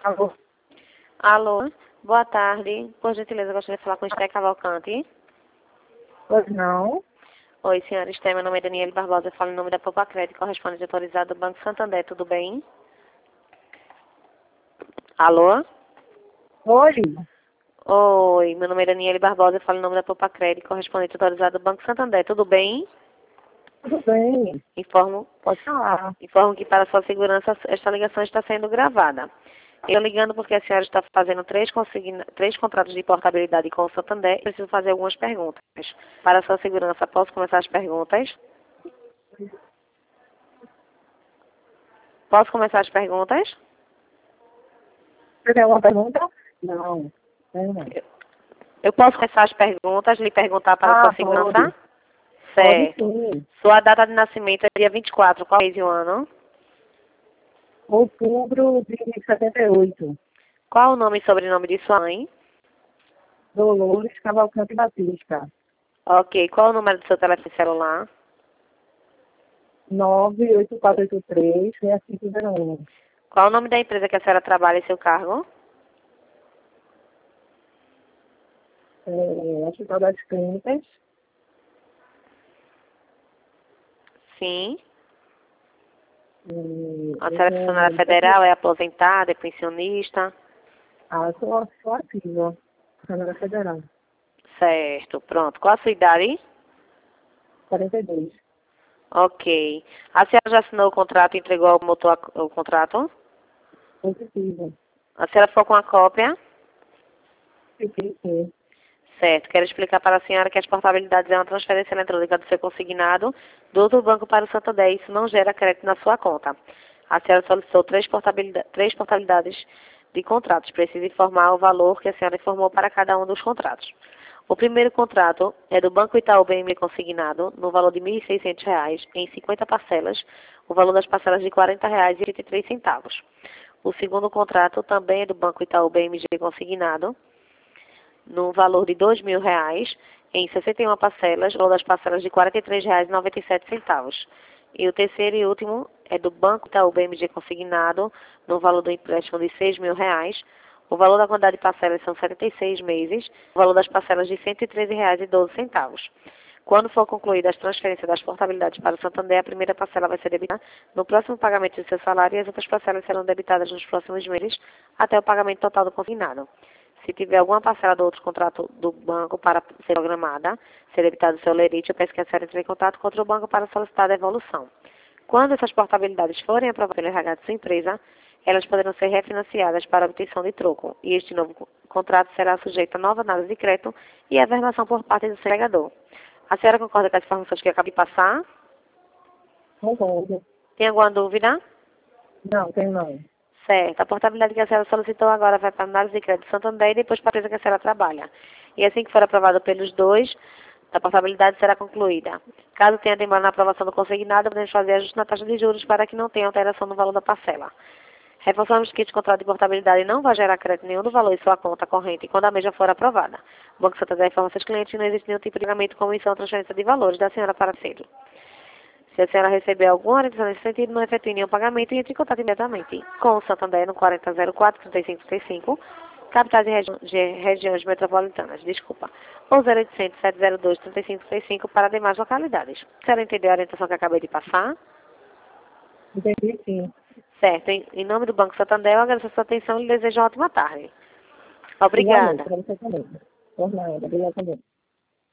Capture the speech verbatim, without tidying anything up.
Alô? Alô, boa tarde. Por gentileza, eu gostaria de falar com Esté Cavalcante. Pois não. Oi, senhora Esté, meu nome é Daniele Barbosa, eu falo em nome da Poupa Crédito, correspondente autorizado do Banco Santander, tudo bem? Alô? Oi, Oi, meu nome é Daniele Barbosa, eu falo em nome da Poupa Crédito, correspondente autorizado do Banco Santander, tudo bem? tudo bem? Informo, Pode falar. informo que para sua segurança esta ligação está sendo gravada. Eu ligando porque a senhora está fazendo três, consigna... três contratos de portabilidade com o Santander e preciso fazer algumas perguntas. Para sua segurança, posso começar as perguntas? Posso começar as perguntas? Você tem alguma pergunta? Não. Tem não. Eu eu posso começar as perguntas, lhe perguntar para Ah, sua pode. segurança? Pode Certo. sim. Sua data de nascimento é dia vinte e quatro, qual mês e o ano? Outubro de setenta e oito. Qual o nome e sobrenome de sua mãe? Dolores Cavalcante Batista. Ok. Qual o número do seu telefone celular? nove oito quatro oito três, seis cinco zero um. Qual o nome da empresa que a senhora trabalha e seu cargo? É, Hospital das Clínicas. Sim. E, A senhora é funcionária eu, federal, é aposentada, é pensionista? ah, eu sou, sou ativa. Câmara Federal. Certo. Pronto. Qual a sua idade? quarenta e dois. Ok. A senhora já assinou o contrato e entregou ao motor o contrato? Positivo. A senhora ficou com a cópia? Fiquei sim. Certo. Quero explicar para a senhora que as portabilidades é uma transferência eletrônica do seu consignado do outro banco para o Santander. Isso não gera crédito na sua conta. A senhora solicitou três, portabilidade, três portabilidades de contratos. Precisa informar o valor que a senhora informou para cada um dos contratos. O primeiro contrato é do Banco Itaú B M consignado, no valor de mil e seiscentos reais, em cinquenta parcelas, o valor das parcelas de quarenta reais e oitenta e três centavos. O segundo contrato também é do Banco Itaú B M G consignado, no valor de dois mil reais, em sessenta e uma parcelas, ou das parcelas de quarenta e três reais e noventa e sete centavos. E o terceiro e último é do Banco Itaú B M G consignado, no valor do empréstimo de seis mil reais. O valor da quantidade de parcelas são setenta e seis meses, o valor das parcelas de cento e treze reais e doze centavos. Quando for concluída as transferências das portabilidades para o Santander, a primeira parcela vai ser debitada no próximo pagamento do seu salário e as outras parcelas serão debitadas nos próximos meses até o pagamento total do consignado. Se tiver alguma parcela do outro contrato do banco para ser programada, ser debitado o seu lerite, eu peço que a senhora entre em contato com outro banco para solicitar a devolução. Quando essas portabilidades forem aprovadas pelo R H de sua empresa, elas poderão ser refinanciadas para obtenção de troco, e este novo co- contrato será sujeito a nova análise de crédito e averbação por parte do seu empregador. A senhora concorda com as informações que eu acabei de passar? Concordo. Tem alguma dúvida? Não, tem não. Certo. A portabilidade que a senhora solicitou agora vai para a análise de crédito Santander e depois para a empresa que a senhora trabalha. E assim que for aprovada pelos dois, a portabilidade será concluída. Caso tenha demora na aprovação do consignado, podemos fazer ajuste na taxa de juros para que não tenha alteração no valor da parcela. Reforçamos que este contrato de portabilidade não vai gerar crédito nenhum do valor em sua conta corrente quando a mesma for aprovada. O Banco Santander informa seus clientes que não existe nenhum tipo de pagamento, comissão ou transferência de valores da senhora para cedo. Se a senhora receber alguma orientação nesse sentido, não efetue nenhum pagamento e entre em contato imediatamente com o Santander no quarenta zero quatro, trinta e cinco trinta e cinco, capitais e regi de regiões metropolitanas, desculpa, ou zero oitocentos, sete zero dois, trinta e cinco trinta e cinco para demais localidades. A senhora entendeu a orientação que eu acabei de passar? Entendi sim. Certo. Em, em nome do Banco Santander, eu agradeço a sua atenção e lhe desejo uma ótima tarde. Igualmente, Obrigada. para você também. Por nada, obrigada também.